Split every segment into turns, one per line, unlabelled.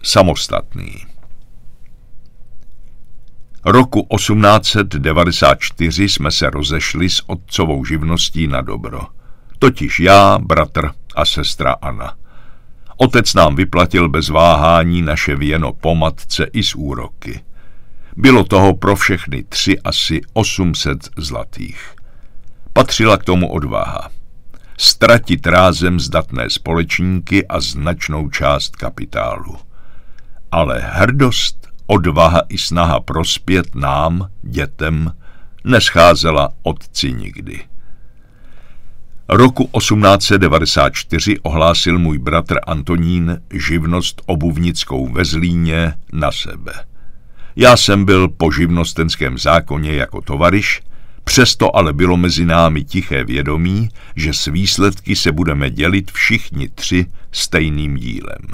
Samostatný. Roku 1894 jsme se rozešli s otcovou živností na dobro. Totiž já, bratr a sestra Anna. Otec nám vyplatil bez váhání naše věno po matce i s úroky. Bylo toho pro všechny 3 asi 800 zlatých. Patřila k tomu odvaha. Ztratit rázem zdatné společníky a značnou část kapitálu. Ale hrdost, odvaha i snaha prospět nám, dětem, nescházela otci nikdy. Roku 1894 ohlásil můj bratr Antonín živnost obuvnickou ve Zlíně na sebe. Já jsem byl po živnostenském zákoně jako tovaryš, přesto ale bylo mezi námi tiché vědomí, že s výsledky se budeme dělit všichni 3 stejným dílem.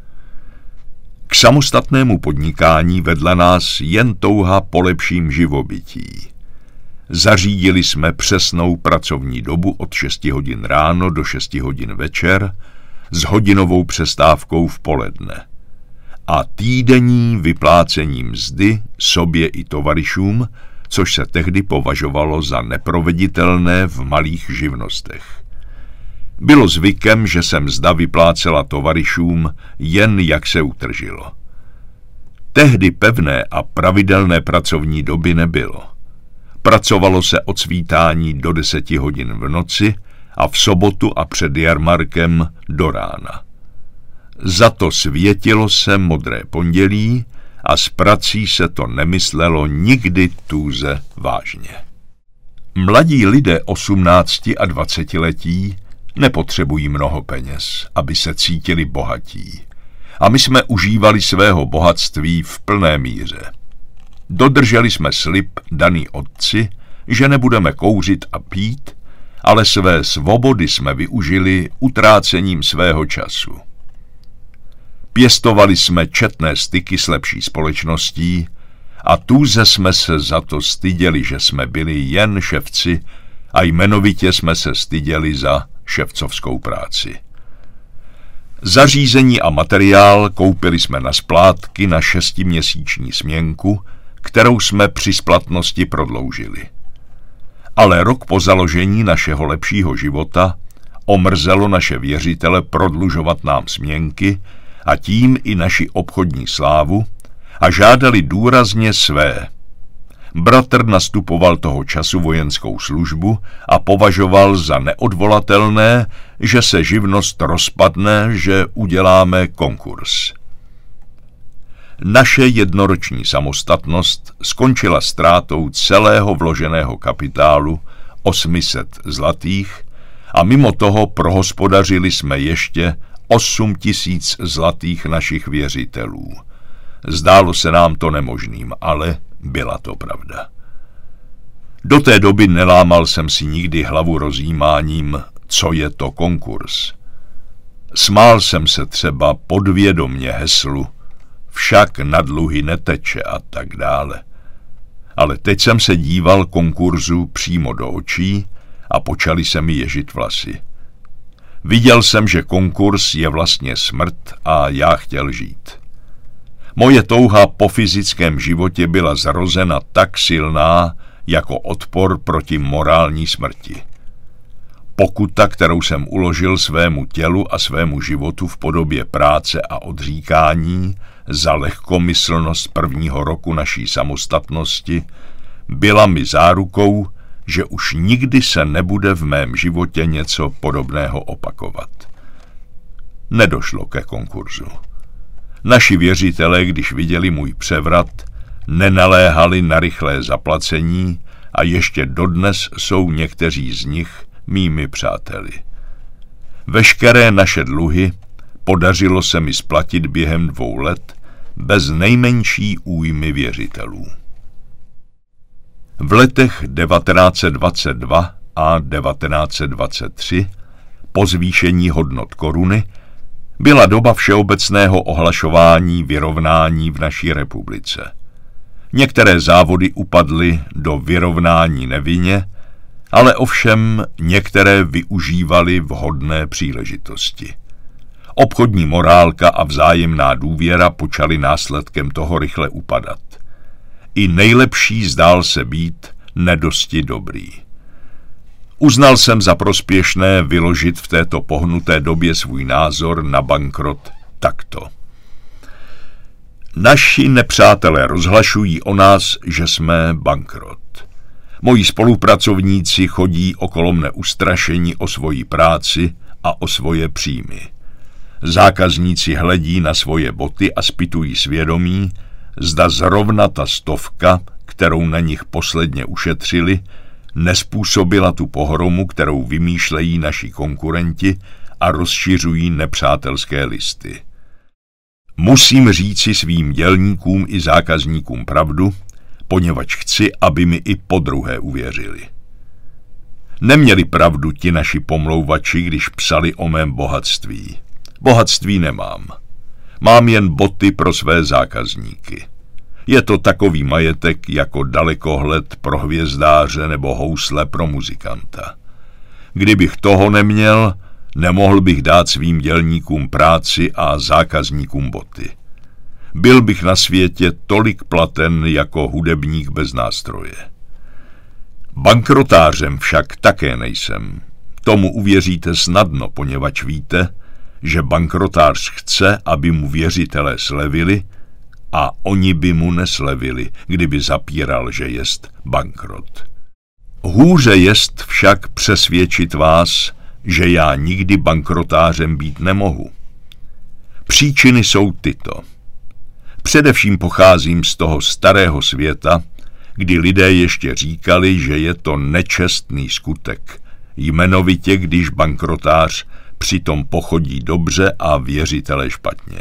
K samostatnému podnikání vedla nás jen touha po lepším živobytí. Zařídili jsme přesnou pracovní dobu od 6 hodin ráno do 6 hodin večer s hodinovou přestávkou v poledne a týdenní vyplácení mzdy sobě i tovaryšům, což se tehdy považovalo za neproveditelné v malých živnostech. Bylo zvykem, že se mzda vyplácela tovaryšům jen jak se utržilo. Tehdy pevné a pravidelné pracovní doby nebylo. Pracovalo se od svítání do 10 hodin v noci a v sobotu a před jarmarkem do rána. Za to světilo se modré pondělí a s prací se to nemyslelo nikdy tůze vážně. Mladí lidé 18 a 20 letí nepotřebují mnoho peněz, aby se cítili bohatí. A my jsme užívali svého bohatství v plné míře. Dodrželi jsme slib daný otci, že nebudeme kouřit a pít, ale své svobody jsme využili utrácením svého času. Pěstovali jsme četné styky s lepší společností a tůze jsme se za to styděli, že jsme byli jen ševci a jmenovitě jsme se styděli za ševcovskou práci. Zařízení a materiál koupili jsme na splátky na 6měsíční směnku, kterou jsme při splatnosti prodloužili. Ale rok po založení našeho lepšího života omrzelo naše věřitele prodlužovat nám směnky a tím i naši obchodní slávu a žádali důrazně své. Bratr nastupoval toho času vojenskou službu a považoval za neodvolatelné, že se živnost rozpadne, že uděláme konkurs. Naše jednoroční samostatnost skončila ztrátou celého vloženého kapitálu 800 zlatých a mimo toho prohospodařili jsme ještě 8 000 zlatých našich věřitelů. Zdálo se nám to nemožným, ale byla to pravda. Do té doby nelámal jsem si nikdy hlavu rozjímáním, co je to konkurs. Smál jsem se třeba podvědomě heslu však na dluhy neteče a tak dále. Ale teď jsem se díval konkurzu přímo do očí a počaly se mi ježit vlasy. Viděl jsem, že konkurs je vlastně smrt a já chtěl žít. Moje touha po fyzickém životě byla zrozena tak silná, jako odpor proti morální smrti. Pokuta, kterou jsem uložil svému tělu a svému životu v podobě práce a odříkání za lehkomyslnost prvního roku naší samostatnosti, byla mi zárukou, že už nikdy se nebude v mém životě něco podobného opakovat. Nedošlo ke konkurzu. Naši věřitelé, když viděli můj převrat, nenaléhali na rychlé zaplacení a ještě dodnes jsou někteří z nich mými přáteli. Veškeré naše dluhy podařilo se mi splatit během 2 let bez nejmenší újmy věřitelů. V letech 1922 a 1923, po zvýšení hodnot koruny, byla doba všeobecného ohlašování vyrovnání v naší republice. Některé závody upadly do vyrovnání nevinně, ale ovšem některé využívaly vhodné příležitosti. Obchodní morálka a vzájemná důvěra počaly následkem toho rychle upadat. I nejlepší zdál se být nedosti dobrý. Uznal jsem za prospěšné vyložit v této pohnuté době svůj názor na bankrot takto. Naši nepřátelé rozhlašují o nás, že jsme bankrot. Moji spolupracovníci chodí okolo mne ustrašení o svoji práci a o svoje příjmy. Zákazníci hledí na svoje boty a zpytují svědomí, zda zrovna ta 100, kterou na nich posledně ušetřili, nespůsobila tu pohromu, kterou vymýšlejí naši konkurenti a rozšiřují nepřátelské listy. Musím říci svým dělníkům i zákazníkům pravdu, poněvadž chci, aby mi i podruhé uvěřili. Neměli pravdu ti naši pomlouvači, když psali o mém bohatství. Bohatství nemám. Mám jen boty pro své zákazníky. Je to takový majetek jako dalekohled pro hvězdáře nebo housle pro muzikanta. Kdybych toho neměl, nemohl bych dát svým dělníkům práci a zákazníkům boty. Byl bych na světě tolik platen jako hudebník bez nástroje. Bankrotářem však také nejsem. Tomu uvěříte snadno, poněvadž víte, že bankrotář chce, aby mu věřitelé slevili, a oni by mu neslevili, kdyby zapíral, že jest bankrot. Hůře jest však přesvědčit vás, že já nikdy bankrotářem být nemohu. Příčiny jsou tyto. Především pocházím z toho starého světa, kdy lidé ještě říkali, že je to nečestný skutek, jmenovitě když bankrotář přitom pochodí dobře a věřitele špatně.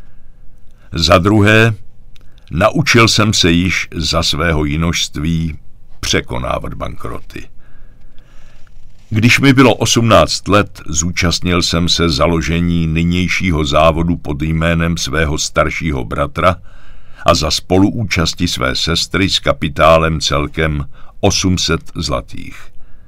Za druhé, naučil jsem se již za svého jinožství překonávat bankroty. Když mi bylo 18 let, zúčastnil jsem se založení nynějšího závodu pod jménem svého staršího bratra a za spoluúčasti své sestry s kapitálem celkem 800 zlatých.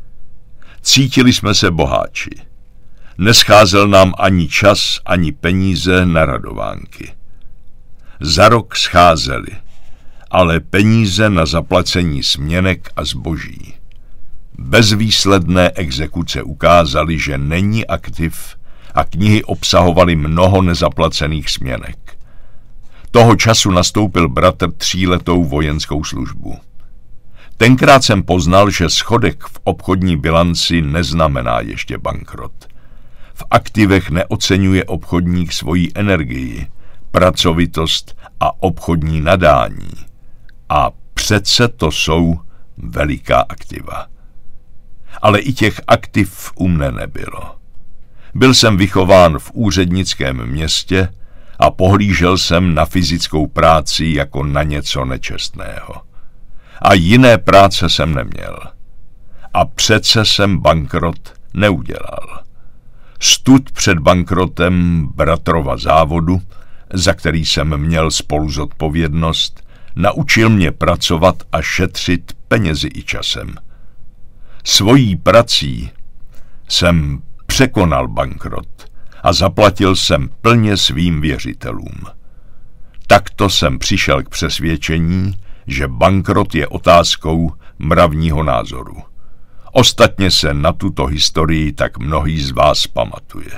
Cítili jsme se boháči. Nescházel nám ani čas, ani peníze na radovánky. Za rok scházeli, ale peníze na zaplacení směnek a zboží. Bezvýsledné exekuce ukázaly, že není aktiv a knihy obsahovaly mnoho nezaplacených směnek. Toho času nastoupil bratr 3letou vojenskou službu. Tenkrát jsem poznal, že schodek v obchodní bilanci neznamená ještě bankrot. V aktivech neoceňuje obchodník svoji energii, pracovitost a obchodní nadání. A přece to jsou veliká aktiva. Ale i těch aktiv u mne nebylo. Byl jsem vychován v úřednickém městě a pohlížel jsem na fyzickou práci jako na něco nečestného. A jiné práce jsem neměl. A přece jsem bankrot neudělal. Stud před bankrotem bratrova závodu, za který jsem měl spoluzodpovědnost, naučil mě pracovat a šetřit penězi i časem. Svojí prací jsem překonal bankrot a zaplatil jsem plně svým věřitelům. Takto jsem přišel k přesvědčení, že bankrot je otázkou mravního názoru. Ostatně se na tuto historii tak mnohý z vás pamatuje.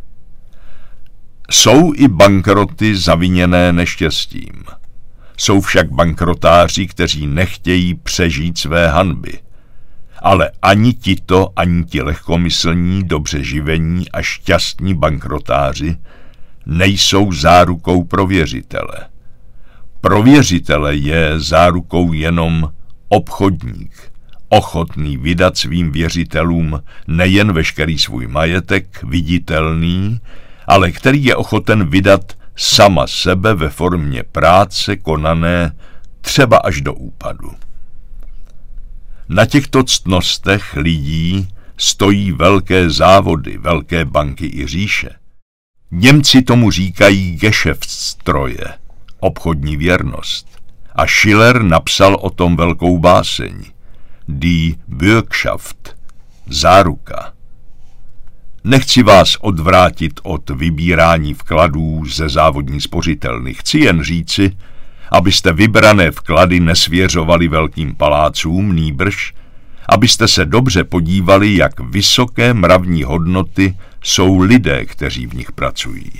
Jsou i bankroty zaviněné neštěstím. Jsou však bankrotáři, kteří nechtějí přežít své hanby. Ale ani tito, ani ti lehkomyslní, dobře živení a šťastní bankrotáři nejsou zárukou pro věřitele. Pro věřitele je zárukou jenom obchodník, ochotný vydat svým věřitelům nejen veškerý svůj majetek, viditelný, ale který je ochoten vydat sama sebe ve formě práce konané třeba až do úpadu. Na těchto ctnostech lidí stojí velké závody, velké banky i říše. Němci tomu říkají Geschäftstreue, obchodní věrnost. A Schiller napsal o tom velkou báseň, Die Bürgschaft, záruka. Nechci vás odvrátit od vybírání vkladů ze závodní spořitelny. Chci jen říci, abyste vybrané vklady nesvěřovali velkým palácům, nýbrž, abyste se dobře podívali, jak vysoké mravní hodnoty jsou lidé, kteří v nich pracují.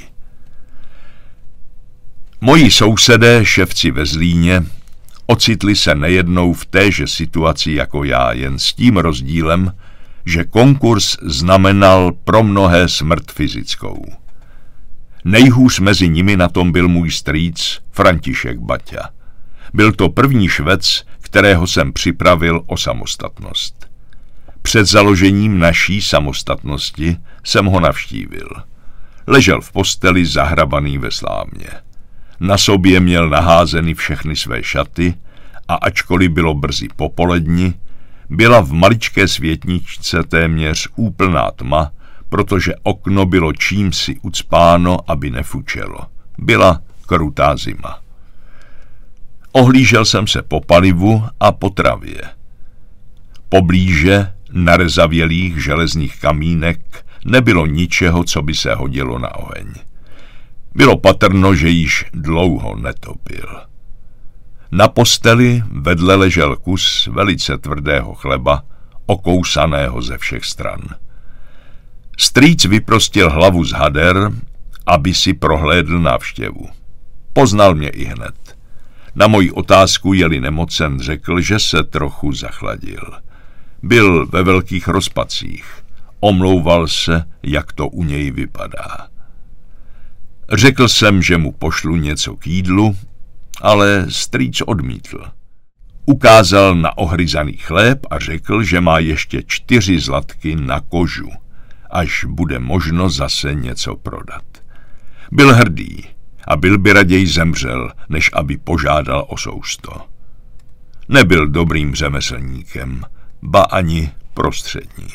Moji sousedé, ševci ve Zlíně, ocitli se nejednou v téže situaci jako já, jen s tím rozdílem, že konkurs znamenal pro mnohé smrt fyzickou. Nejhůř mezi nimi na tom byl můj strýc František Baťa. Byl to první Švec, kterého jsem připravil o samostatnost. Před založením naší samostatnosti jsem ho navštívil. Ležel v posteli zahrabaný ve slámě. Na sobě měl naházeny všechny své šaty a ačkoliv bylo brzy popoledni, byla v maličké světničce téměř úplná tma, protože okno bylo čímsi ucpáno, aby nefučelo. Byla krutá zima. Ohlížel jsem se po palivu a po travě. Poblíže narezavělých železných kamínek nebylo ničeho, co by se hodilo na oheň. Bylo patrno, že již dlouho netopil. Na posteli vedle ležel kus velice tvrdého chleba, okousaného ze všech stran. Strýc vyprostil hlavu z hader, aby si prohlédl návštěvu. Poznal mě ihned. Na moji otázku, je-li nemocen, řekl, že se trochu zachladil. Byl ve velkých rozpacích. Omlouval se, jak to u něj vypadá. Řekl jsem, že mu pošlu něco k jídlu, ale strýc odmítl. Ukázal na ohryzaný chléb a řekl, že má ještě 4 zlatky na kožu, až bude možno zase něco prodat. Byl hrdý a byl by raději zemřel, než aby požádal o sousto. Nebyl dobrým řemeslníkem, ba ani prostředním.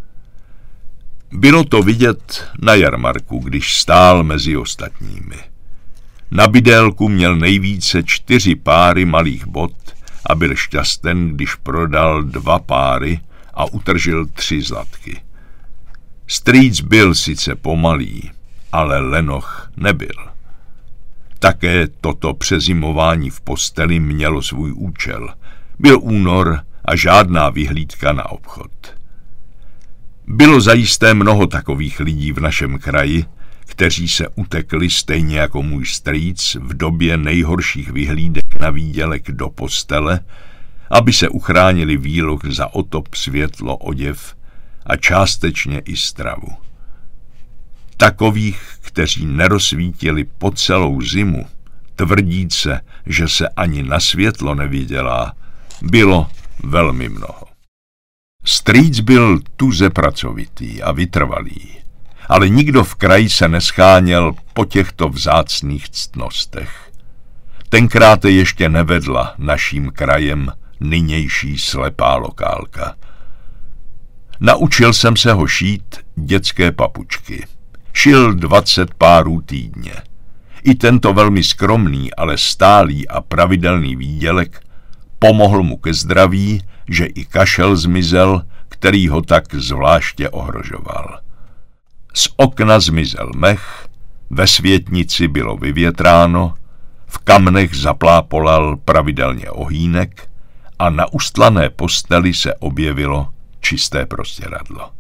Bylo to vidět na jarmarku, když stál mezi ostatními. Na bydélku měl nejvíce 4 páry malých bot a byl šťasten, když prodal 2 páry a utržil 3 zlatky. Strýc byl sice pomalý, ale lenoch nebyl. Také toto přezimování v posteli mělo svůj účel. Byl únor a žádná vyhlídka na obchod. Bylo zajisté mnoho takových lidí v našem kraji, kteří se utekli stejně jako můj strýc v době nejhorších vyhlídek na výdělek do postele, aby se uchránili výloh za otop, světlo, oděv a částečně i stravu. Takových, kteří nerozsvítili po celou zimu, tvrdíce, že se ani na světlo nevydělá, bylo velmi mnoho. Strýc byl tuze pracovitý a vytrvalý, ale nikdo v kraji se nescháněl po těchto vzácných ctnostech. Tenkrát ještě nevedla naším krajem nynější slepá lokálka. Naučil jsem se ho šít dětské papučky. Šil 20 párů týdně. I tento velmi skromný, ale stálý a pravidelný výdělek pomohl mu ke zdraví, že i kašel zmizel, který ho tak zvláště ohrožoval. Z okna zmizel mech, ve světnici bylo vyvětráno, v kamnech zaplápolal pravidelně ohýnek a na ustlané posteli se objevilo čisté prostěradlo.